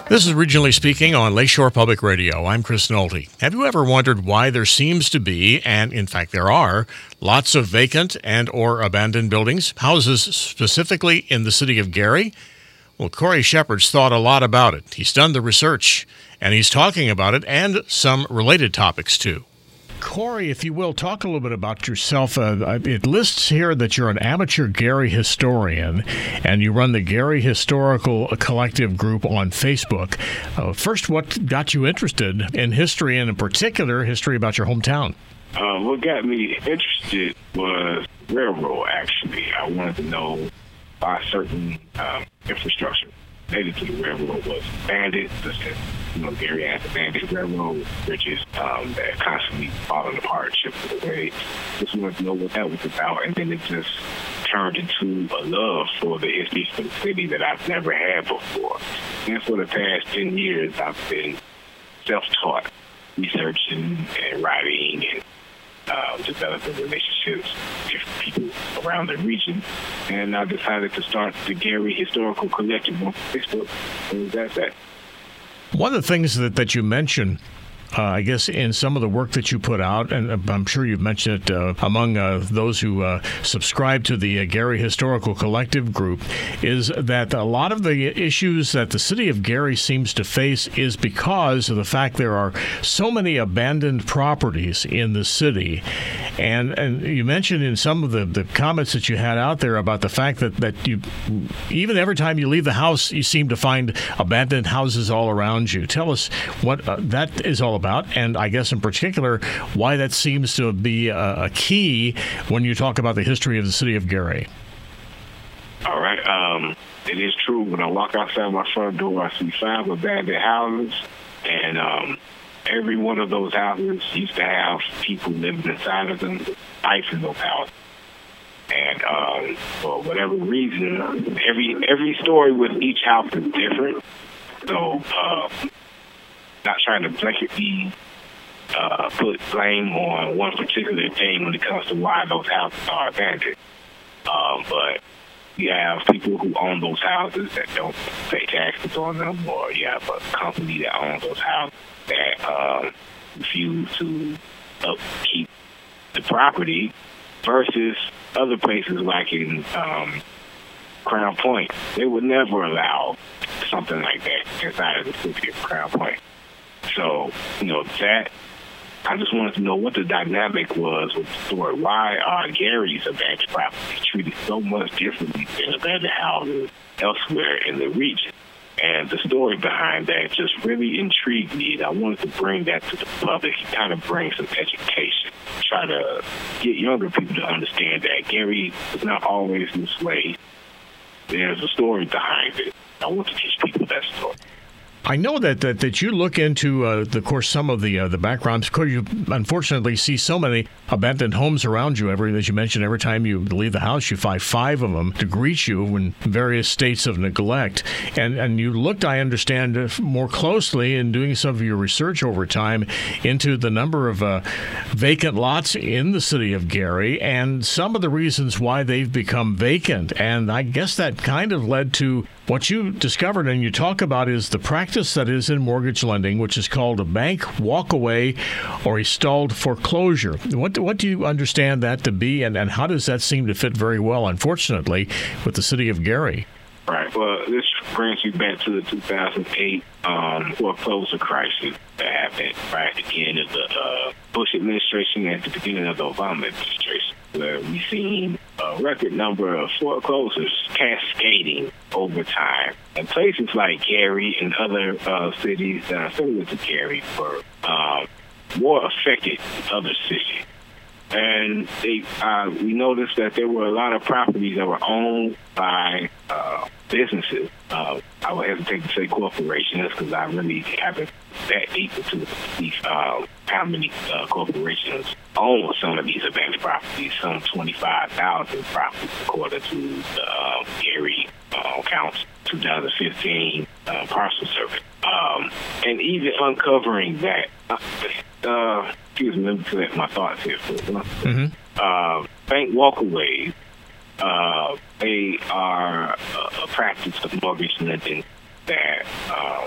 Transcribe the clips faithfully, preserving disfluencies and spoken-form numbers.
This is Regionally Speaking on Lakeshore Public Radio. I'm Chris Nolte. Have you ever wondered why there seems to be, and in fact there are, lots of vacant and or abandoned buildings, houses specifically in the city of Gary? Well, Corey Shepherd's thought a lot about it. He's done the research, and he's talking about it and some related topics too. Corey, if you will, talk a little bit about yourself. Uh, it lists here that you're an amateur Gary historian, and you run the Gary Historical Collective group on Facebook. Uh, first, what got you interested in history, and in particular, history about your hometown? Uh, what got me interested was railroad, actually. I wanted to know why certain um, infrastructure related to the railroad was abandoned, such as, you know, Gary has abandoned railroad bridges um, that are constantly falling apart, chipping away. Just wanted to know what that was about, and then it just turned into a love for the history of the city that I've never had before. And for the past ten years, I've been self-taught, researching and writing and Uh, developing relationships with people around the region. And I decided to start the Gary Historical Collective on Facebook. And that's that. One of the things that, that you mentioned, uh, I guess, in some of the work that you put out, and I'm sure you've mentioned it uh, among uh, those who uh, subscribe to the uh, Gary Historical Collective group, is that a lot of the issues that the city of Gary seems to face is because of the fact there are so many abandoned properties in the city. And and you mentioned in some of the, the comments that you had out there about the fact that, that you, even every time you leave the house, you seem to find abandoned houses all around you. Tell us what uh, that is all about, and I guess in particular why that seems to be a, a key when you talk about the history of the city of Gary. All right. Um, it is true. When I walk outside my front door, I see five abandoned houses, and um, every one of those houses used to have people living inside of them, life in those houses. And um, for whatever reason, every every story with each house is different. So, uh, not trying to blanketly uh, put blame on one particular thing when it comes to why those houses are abandoned. Um, but you have people who own those houses that don't pay taxes on them, or you have a company that owns those houses that um, refuse to upkeep the property, versus other places like in um, Crown Point. They would never allow something like that inside of the city of Crown Point. So, you know, that, I just wanted to know what the dynamic was with the story. Why are Gary's abandoned properties treated so much differently than abandoned houses elsewhere in the region? And the story behind that just really intrigued me, and I wanted to bring that to the public and kind of bring some education, try to get younger people to understand that Gary is not always this way. There's a story behind it. I want to teach people that story. I know that, that, that you look into, uh, the, of course, some of the uh, the backgrounds. Of course, you unfortunately see so many abandoned homes around you. Every, as you mentioned, every time you leave the house, you find five of them to greet you in various states of neglect. And and you looked, I understand, uh, more closely in doing some of your research over time into the number of uh, vacant lots in the city of Gary and some of the reasons why they've become vacant. And I guess that kind of led to what you discovered and you talk about is the practice that is in mortgage lending, which is called a bank walkaway or a stalled foreclosure. What, what do you understand that to be, and, and how does that seem to fit very well, unfortunately, with the city of Gary? Right. Well, this brings you back to the two thousand eight um, foreclosure crisis that happened right at the end of the uh, Bush administration and at the beginning of the Obama administration, where we've seen a record number of foreclosures cascading over time. And places like Gary and other uh, cities that are similar to Gary were um, more affected than other cities. And they, uh, we noticed that there were a lot of properties that were owned by uh, businesses. Uh, I would hesitate to say corporations because I really haven't that deep into these, uh, how many uh, corporations own some of these abandoned properties. Some twenty-five thousand properties, according to the uh, Gary uh, counts twenty fifteen uh, parcel survey. Um, and even uncovering that, uh, uh, excuse me, let me collect my thoughts here for a moment. Mm-hmm. Uh, bank walkaways, uh, they are a, a practice of mortgage lending that uh,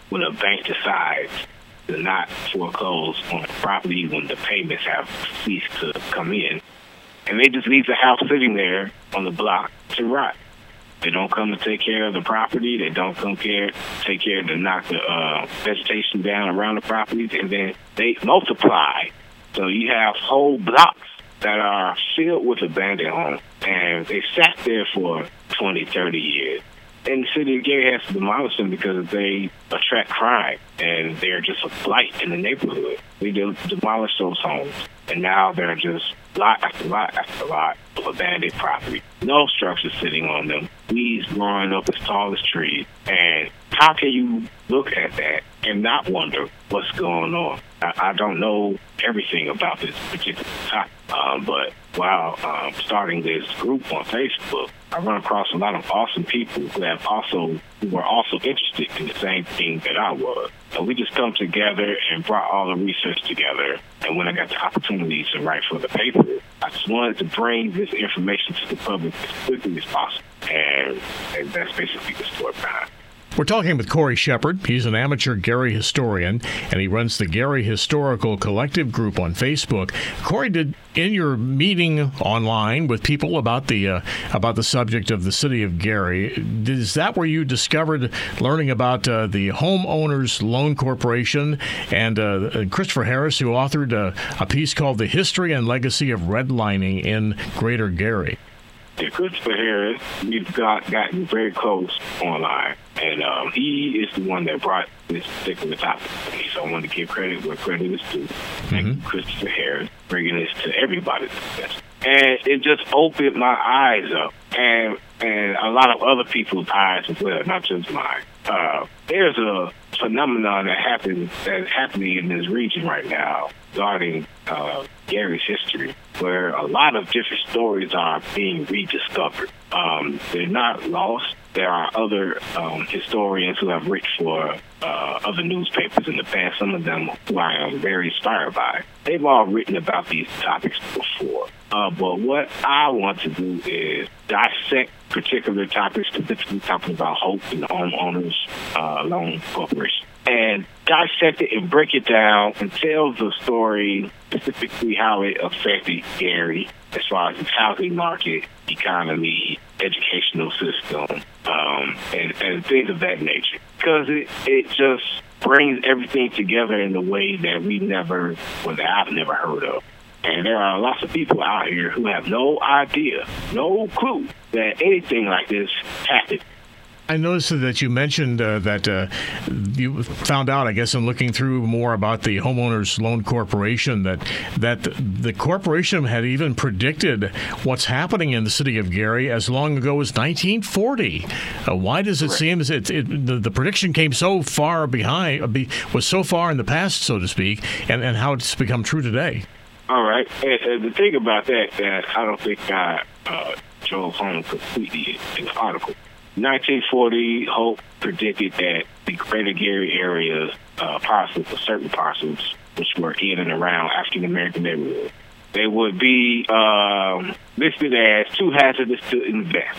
when a bank decides to not foreclose on a property when the payments have ceased to come in. And they just leave the house sitting there on the block to rot. They don't come to take care of the property. They don't come care take care to knock the uh, vegetation down around the properties, and then they multiply. So you have whole blocks that are filled with abandoned homes, and they sat there for twenty, thirty years. And the city of Gary has to demolish them because they attract crime, and they're just a blight in the neighborhood. We do demolish those homes, and now they're just lot after lot after lot of abandoned property. No structure sitting on them. Weeds growing up as tall as trees. And how can you look at that and not wonder what's going on? I, I don't know everything about this particular topic, um, but while um, starting this group on Facebook, I run across a lot of awesome people who have also who were also interested in the same thing that I was. So we just come together and brought all the research together. And when I got the opportunity to write for the paper, I just wanted to bring this information to the public as quickly as possible. And, and that's basically the story behind it. We're talking with Corey Shepard. He's an amateur Gary historian, and he runs the Gary Historical Collective group on Facebook. Corey, did in your meeting online with people about the uh, about the subject of the city of Gary, is that where you discovered learning about uh, the Homeowners Loan Corporation and uh, Christopher Harris, who authored a, a piece called "The History and Legacy of Redlining in Greater Gary"? Yeah, Christopher Harris, we've got gotten very close online, and um, he is the one that brought this particular topic to me. So I want to give credit where credit is due. Thank mm-hmm. Christopher Harris bringing this to everybody's attention, and it just opened my eyes up, and and a lot of other people's eyes as well, not just mine. Uh, there's a phenomenon that happens that's happening in this region right now regarding uh, Gary's history, where a lot of different stories are being rediscovered. Um, they're not lost. There are other um, historians who have written for uh, other newspapers in the past, some of them who I am very inspired by. They've all written about these topics before. Uh, but what I want to do is dissect particular topics, specifically talking about Hope and the Homeowners uh, Loan Corporation, and dissect it and break it down and tell the story, specifically how it affected Gary as far as its housing market, economy, educational system, um, and, and things of that nature. Because it, it just brings everything together in a way that we never, well, that I've never heard of. And there are lots of people out here who have no idea, no clue that anything like this happened. I noticed that you mentioned uh, that uh, you found out, I guess, in looking through more about the Homeowners Loan Corporation, that that the corporation had even predicted what's happening in the city of Gary as long ago as nineteen forty. Uh, why does it seem as it, it the, the prediction came so far behind, be, was so far in the past, so to speak, and, and how it's become true today? All right. And, and the thing about that, that I don't think I uh, drove home completely in the article. nineteen forty, Hope predicted that the greater Gary area uh, parcels, or certain parcels, which were in and around African-American neighborhoods, they would be um, listed as too hazardous to invest.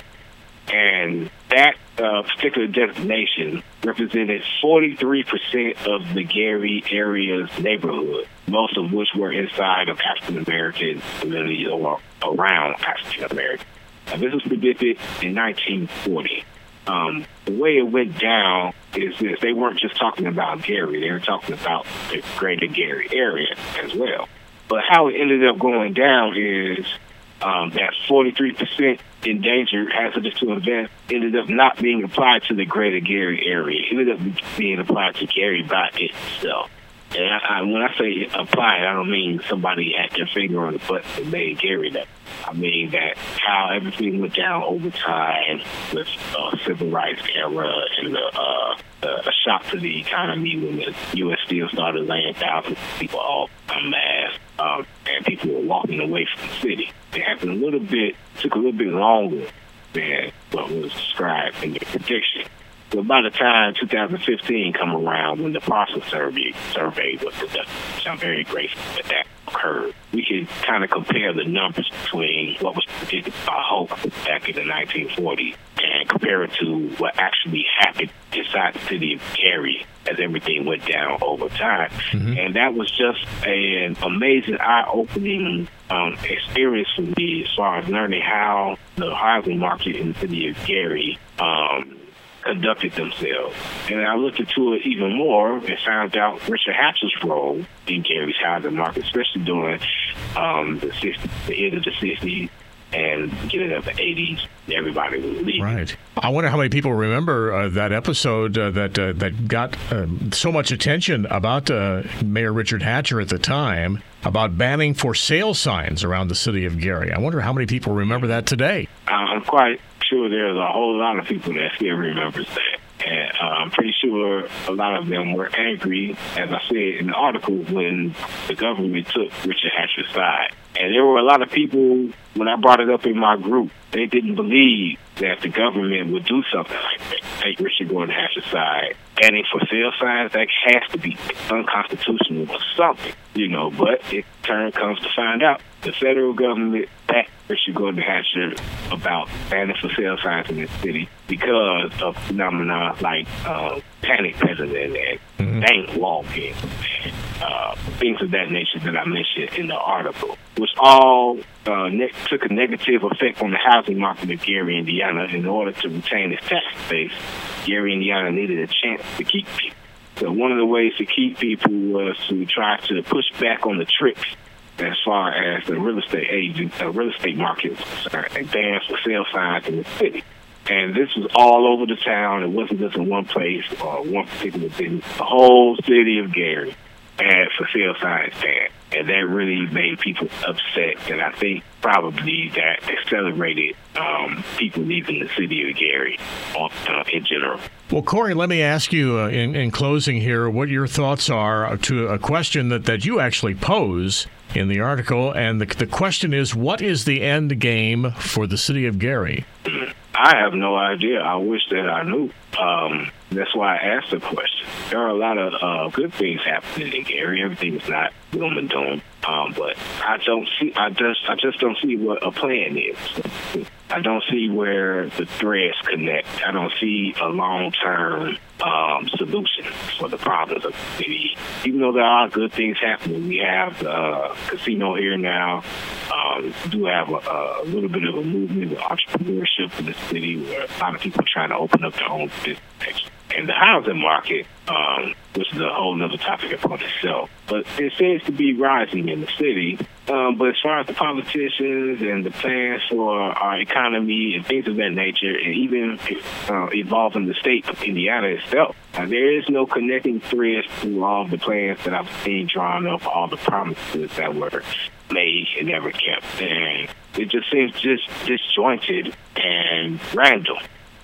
And that uh, particular designation represented forty-three percent of the Gary area's neighborhood, most of which were inside of African-American communities or around African-American. Now, this was predicted in nineteen forty. Um, the way it went down is this. They weren't just talking about Gary. They were talking about the greater Gary area as well. But how it ended up going down is um, that forty-three percent endangered hazardous to invest ended up not being applied to the greater Gary area. It ended up being applied to Gary by itself. And I, I, when I say applied, I don't mean somebody had their finger on the button and made Gary that. I mean that how everything went down over time with uh, civil rights era and the, uh, the, a shock to the economy when the U S Steel started laying thousands of people off en masse, um, and people were walking away from the city. It happened a little bit, took a little bit longer than what was described in the prediction. So by the time two thousand fifteen come around, when the parcel survey survey was conducted, which I'm very grateful that that occurred, we can kind of compare the numbers between what was predicted by Hope back in the nineteen forties and compared to what actually happened inside the city of Gary as everything went down over time. Mm-hmm. And that was just a, an amazing, eye-opening um, experience for me as far as learning how the housing market in the city of Gary um, conducted themselves. And I looked into it even more and found out Richard Hatcher's role in Gary's housing market, especially during um, the sixties, the end of the sixties and beginning of the eighties. Everybody was leaving. Right. I wonder how many people remember uh, that episode uh, that uh, that got uh, so much attention about uh, Mayor Richard Hatcher at the time, about banning for sale signs around the city of Gary. I wonder how many people remember that today. I'm quite sure there's a whole lot of people that still remembers that. And uh, I'm pretty sure a lot of them were angry, as I said in the article, when the government took Richard Hatcher's side. And there were a lot of people, when I brought it up in my group, they didn't believe that the government would do something like that. Take Richard Gordon Hatcher's side. Banning for sale signs, that has to be unconstitutional or something, you know. But it turn comes to find out, the federal government backed Richard Gordon Hatcher about banning for sale signs in the city because of phenomena like uh, panic peddling and mm-hmm. bank walking and uh, things of that nature that I mentioned in the article, which all uh, ne- took a negative effect on the housing market of Gary, Indiana. In order to retain its tax base, Gary, Indiana needed a chance to keep people. So one of the ways to keep people was to try to push back on the tricks as far as the real estate agent, uh, real estate market and bans for sale signs in the city. And this was all over the town. It wasn't just in one place or one particular business. The whole city of Gary had for sale signs banned. And that really made people upset. And I think probably that accelerated um, people leaving the city of Gary uh, in general. Well, Corey, let me ask you uh, in, in closing here what your thoughts are to a question that, that you actually pose in the article. And the, the question is, what is the end game for the city of Gary? I have no idea. I wish that I knew. Um, that's why I asked the question. There are a lot of uh, good things happening in Gary. Everything is not gloom and doom. Um, but I don't see. I just. I just don't see what a plan is. I don't see where the threads connect. I don't see a long-term um, solution for the problems of the city. Even though there are good things happening, we have the uh, casino here now. Um, we do have a, a little bit of a movement of entrepreneurship in the city where a lot of people are trying to open up their own business. And the housing market, um, which is a whole other topic upon itself. But it seems to be rising in the city. Um, but as far as the politicians and the plans for our economy and things of that nature, and even uh, evolving the state of Indiana itself, uh, there is no connecting threads to all the plans that I've seen drawn up, all the promises that were made and never kept. And it just seems just disjointed and random.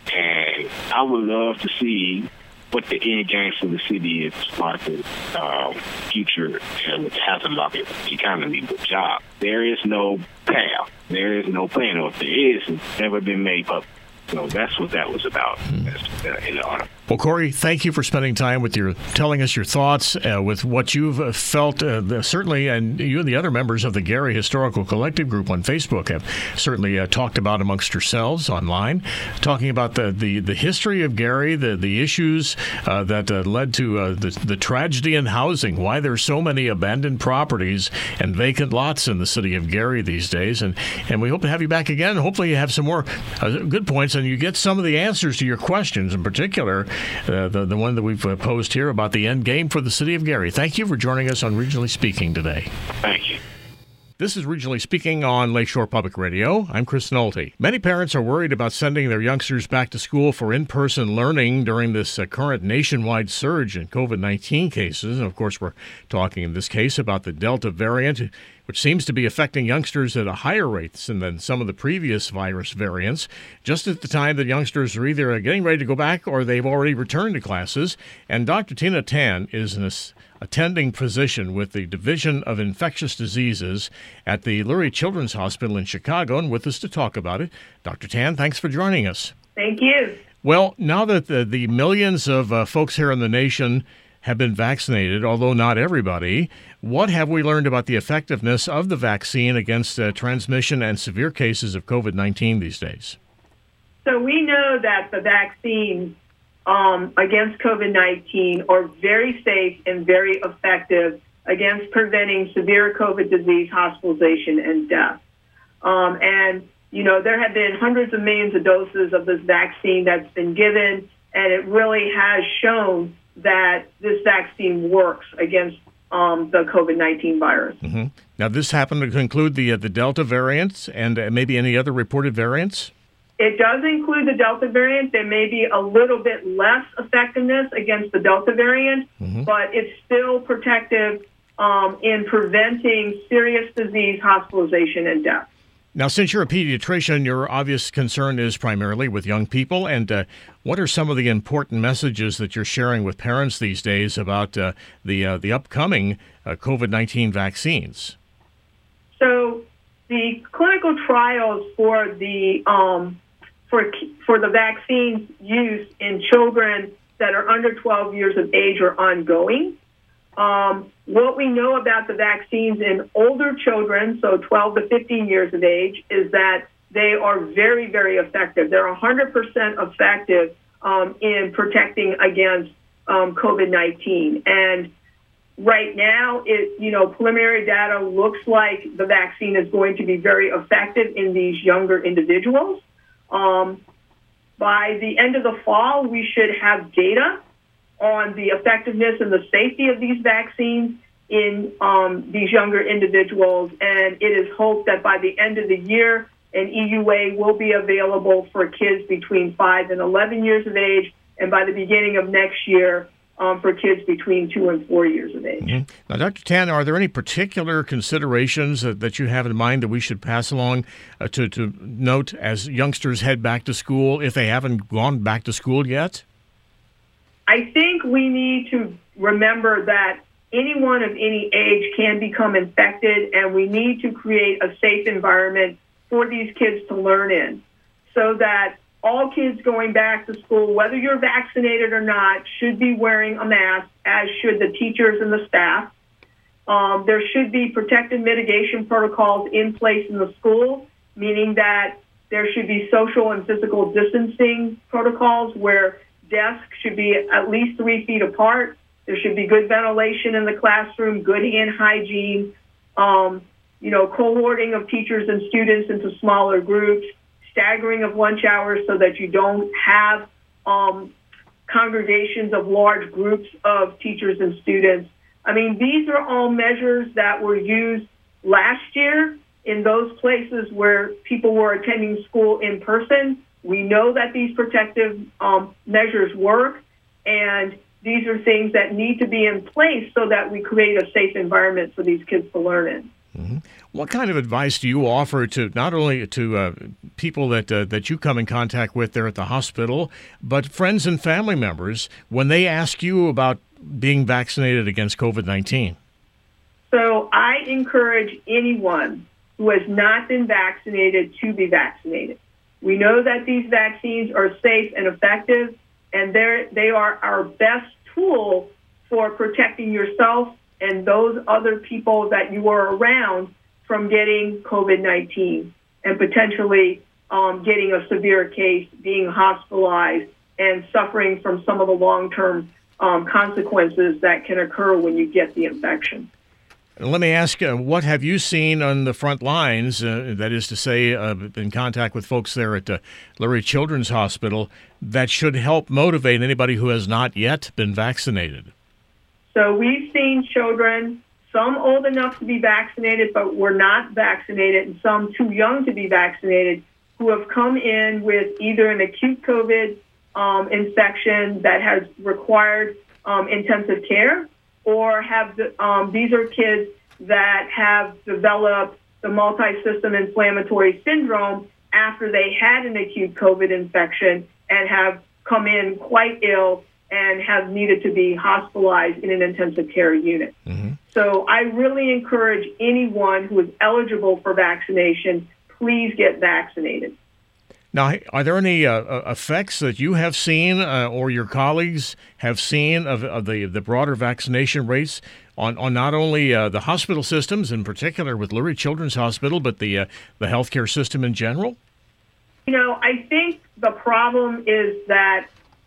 And I would love to see what the end game for the city is as far as the um, future and with the housing market, the economy, with jobs. There is no path. There is no plan. Or if there is, it's never been made public. So that's what that was about in the article. Well, Corey, thank you for spending time with your, telling us your thoughts uh, with what you've felt, uh, the, certainly, and you and the other members of the Gary Historical Collective group on Facebook have certainly uh, talked about amongst yourselves online, talking about the, the, the history of Gary, the, the issues uh, that uh, led to uh, the, the tragedy in housing, why there's so many abandoned properties and vacant lots in the city of Gary these days. And, and we hope to have you back again. Hopefully you have some more uh, good points and you get some of the answers to your questions, in particular, Uh, the, the one that we've uh, posed here about the end game for the city of Gary. Thank you for joining us on Regionally Speaking today. Thank you. This is Regionally Speaking on Lakeshore Public Radio. I'm Chris Nolte. Many parents are worried about sending their youngsters back to school for in-person learning during this uh, current nationwide surge in covid nineteen cases. And, of course, we're talking in this case about the Delta variant, which seems to be affecting youngsters at a higher rate than some of the previous virus variants, just at the time that youngsters are either getting ready to go back or they've already returned to classes. And Doctor Tina Tan is an attending physician with the Division of Infectious Diseases at the Lurie Children's Hospital in Chicago, and with us to talk about it. Doctor Tan, thanks for joining us. Thank you. Well, now that the, the millions of uh, folks here in the nation have been vaccinated, although not everybody, what have we learned about the effectiveness of the vaccine against uh, transmission and severe cases of covid nineteen these days? So we know that the vaccines um, against COVID nineteen are very safe and very effective against preventing severe COVID disease, hospitalization, and death. Um, and, you know, there have been hundreds of millions of doses of this vaccine that's been given, and it really has shown that this vaccine works against um, the COVID nineteen virus. Mm-hmm. Now, this happened to include the, uh, the Delta variant and uh, maybe any other reported variants? It does include the Delta variant. There may be a little bit less effectiveness against the Delta variant, mm-hmm. but it's still protective um, in preventing serious disease, hospitalization, and death. Now, since you're a pediatrician, your obvious concern is primarily with young people. And uh, what are some of the important messages that you're sharing with parents these days about uh, the uh, the upcoming uh, COVID nineteen vaccines? So the clinical trials for the um, for for the vaccine use in children that are under twelve years of age are ongoing. Um, what we know about the vaccines in older children, so twelve to fifteen years of age, is that they are very, very effective. They're one hundred percent effective um, in protecting against um, COVID nineteen. And right now, it you know, preliminary data looks like the vaccine is going to be very effective in these younger individuals. Um, by the end of the fall, we should have data on the effectiveness and the safety of these vaccines in um, these younger individuals. And it is hoped that by the end of the year, an E U A will be available for kids between five and eleven years of age, and by the beginning of next year, um, for kids between two and four years of age. Mm-hmm. Now, Doctor Tan, are there any particular considerations uh, that you have in mind that we should pass along uh, to, to note as youngsters head back to school, if they haven't gone back to school yet? I think we need to remember that anyone of any age can become infected, and we need to create a safe environment for these kids to learn in, so that all kids going back to school, whether you're vaccinated or not, should be wearing a mask, as should the teachers and the staff. Um, there should be protective mitigation protocols in place in the school, meaning that there should be social and physical distancing protocols where desks should be at least three feet apart. There should be good ventilation in the classroom, good hand hygiene, um, you know, cohorting of teachers and students into smaller groups, staggering of lunch hours so that you don't have um, congregations of large groups of teachers and students. I mean, these are all measures that were used last year in those places where people were attending school in person. We know that these protective um, measures work, and these are things that need to be in place so that we create a safe environment for these kids to learn in. Mm-hmm. What kind of advice do you offer to not only to uh, people that uh, that you come in contact with there at the hospital, but friends and family members when they ask you about being vaccinated against COVID nineteen? So I encourage anyone who has not been vaccinated to be vaccinated. We know that these vaccines are safe and effective, and they're, they are our best tool for protecting yourself and those other people that you are around from getting COVID nineteen and potentially um, getting a severe case, being hospitalized, and suffering from some of the long-term um, consequences that can occur when you get the infection. Let me ask, uh, what have you seen on the front lines, uh, that is to say, uh, in contact with folks there at uh, Lurie Children's Hospital, that should help motivate anybody who has not yet been vaccinated? So we've seen children, some old enough to be vaccinated but were not vaccinated, and some too young to be vaccinated, who have come in with either an acute COVID um, infection that has required um, intensive care, or have the, um, these are kids that have developed the multi-system inflammatory syndrome after they had an acute COVID infection and have come in quite ill and have needed to be hospitalized in an intensive care unit. Mm-hmm. So I really encourage anyone who is eligible for vaccination, please get vaccinated. Now, are there any uh, effects that you have seen uh, or your colleagues have seen of, of the the broader vaccination rates on, on not only uh, the hospital systems, in particular with Lurie Children's Hospital, but the uh, the healthcare system in general? You know, I think the problem is that,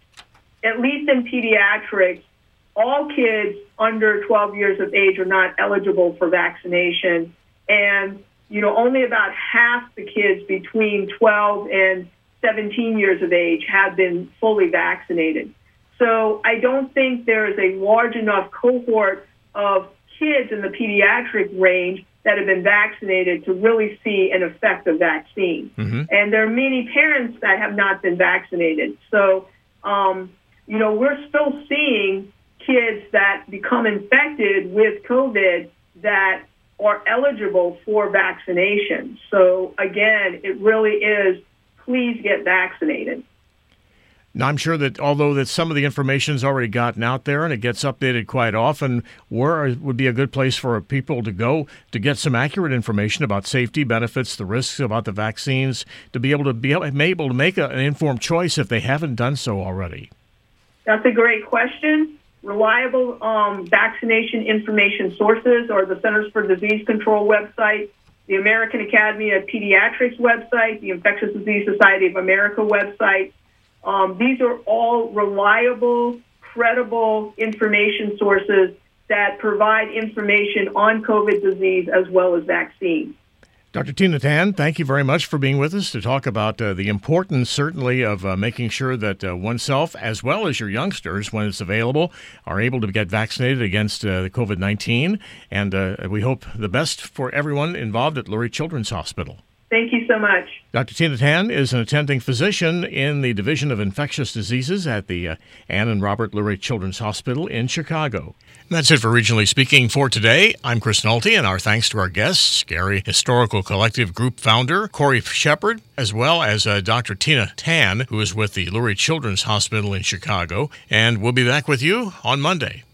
at least in pediatrics, all kids under twelve years of age are not eligible for vaccination. And, you know, only about half the kids between twelve and seventeen years of age have been fully vaccinated. So I don't think there is a large enough cohort of kids in the pediatric range that have been vaccinated to really see an effect of vaccine. Mm-hmm. And there are many parents that have not been vaccinated. So, um, you know, we're still seeing kids that become infected with COVID that are eligible for vaccination. So, again, it really is, please get vaccinated. Now, I'm sure that although that some of the information has already gotten out there and it gets updated quite often, where would be a good place for people to go to get some accurate information about safety, benefits, the risks about the vaccines, to be able to be able to make a, an informed choice if they haven't done so already? That's a great question. Reliable um, vaccination information sources are the Centers for Disease Control website, the American Academy of Pediatrics website, the Infectious Disease Society of America website. Um, these are all reliable, credible information sources that provide information on COVID disease as well as vaccines. Doctor Tina Tan, thank you very much for being with us to talk about uh, the importance, certainly, of uh, making sure that uh, oneself, as well as your youngsters, when it's available, are able to get vaccinated against uh, the COVID nineteen. And uh, we hope the best for everyone involved at Lurie Children's Hospital. Thank you so much. Doctor Tina Tan is an attending physician in the Division of Infectious Diseases at the uh, Ann and Robert Lurie Children's Hospital in Chicago. And that's it for Regionally Speaking for today. I'm Chris Nolte, and our thanks to our guests, Gary Historical Collective Group founder Corey Shepard, as well as uh, Doctor Tina Tan, who is with the Lurie Children's Hospital in Chicago. And we'll be back with you on Monday.